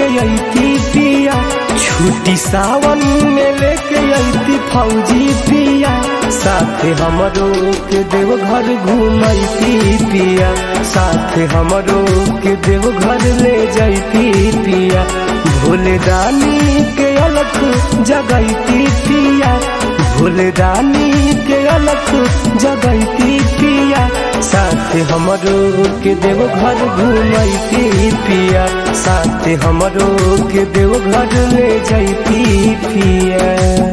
अइती पिया, छुट्टी सावन में लेके अइती फौजी पिया, साथे हमरो के देवघर घुमैती पिया, साथे हमरो के देवघर ले जैती पिया, भोले दानी के अलख जगैती पिया, भोले दानी के अलख जगैती पिया, साथे हमरो के देवघर घुमैती पिया, साथे हमरो के देवघर ले जैती पिया।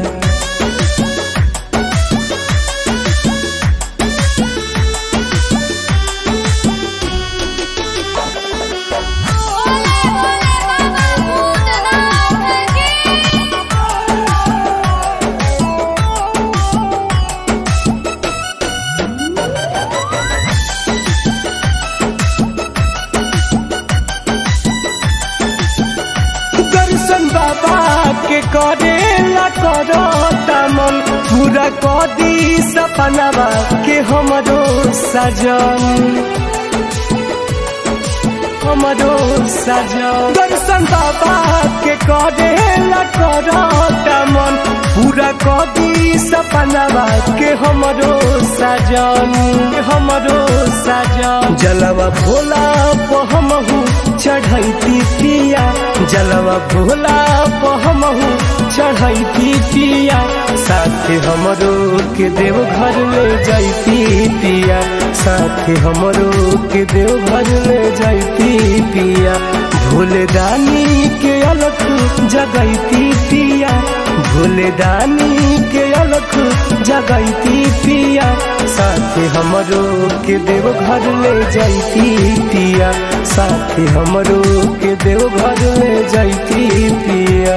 दर्शन बाबा के करेला करता मन, पूरा कदी सपनावा के हमरो सजन, हमरो सजन। दर्शन बाबा के करेला करता मन, पूरा कदी सपनावा के हमरो सजन, हमरो सजन। जलवा भोला पहमहू चढ़ैती पिया, जलवा भोला पहमहू चढ़ैती पिया, साथे हमरो के देवघर ले जैती पिया, साथे हमरो के देवघर ले जैती पिया, भोले दानी के अलख जगैती पिया, भोले दानी के अलख जगैती पिया, साथे हमरो के देवघर ले जैती पिया, साथे हमरो के देवघर ले जैती पिया।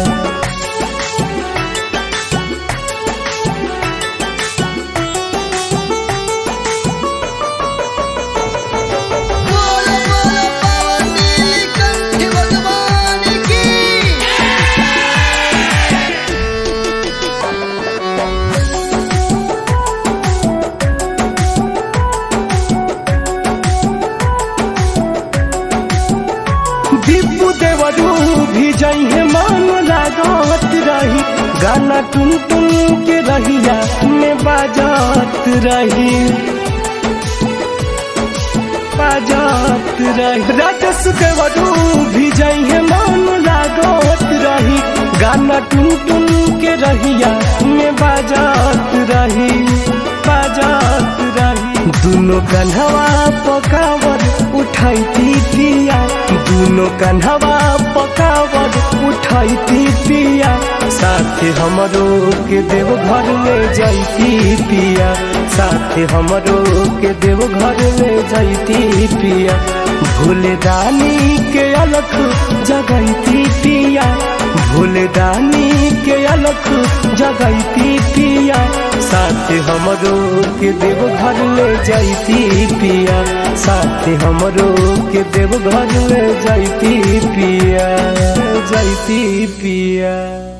दीपू देवरू भी जइहे मन लागत रही, गाना टुन टुन के रहिया में बाजत रही, बाजत रही। राजस देवरू भी जइहे मन लागत रही, गाना टुन टुन के रहिया में बाजत रही, बाजत रही। दोनों कन्हवा पकावर उठाइती पिया, दोनों कन्हवा पकावर उठाइती पिया, साथे हमरो के देवघर ले जैती पिया, साथे हमरो के देवघर ले जैती पिया, भोले दानी के अलख जगैती पिया, भोले दानी के अलख जगैती पिया, साथे हमरो के देवघर ले जैती पिया, साथे हमरो के देवघर ले जैती पिया, जैती पिया।